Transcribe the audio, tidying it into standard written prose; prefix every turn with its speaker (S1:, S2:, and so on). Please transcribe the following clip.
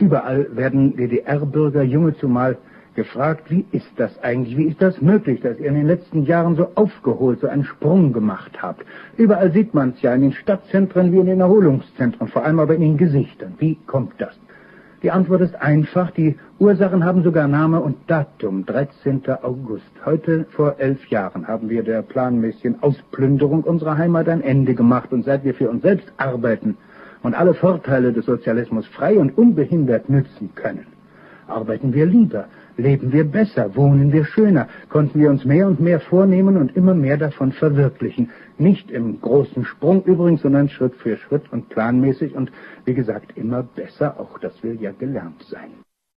S1: Überall werden DDR-Bürger, junge zumal, gefragt, wie ist das eigentlich, wie ist das möglich, dass ihr in den letzten Jahren so aufgeholt, so einen Sprung gemacht habt. Überall sieht man es ja, in den Stadtzentren wie in den Erholungszentren, vor allem aber in den Gesichtern. Wie kommt das? Die Antwort ist einfach, die Ursachen haben sogar Name und Datum, 13. August. Heute vor 11 Jahren haben wir der planmäßigen Ausplünderung unserer Heimat ein Ende gemacht, und seit wir für uns selbst arbeiten und alle Vorteile des Sozialismus frei und unbehindert nützen können, arbeiten wir lieber, leben wir besser, wohnen wir schöner, konnten wir uns mehr und mehr vornehmen und immer mehr davon verwirklichen. Nicht im großen Sprung übrigens, sondern Schritt für Schritt und planmäßig und, wie gesagt, immer besser, auch das will ja gelernt sein.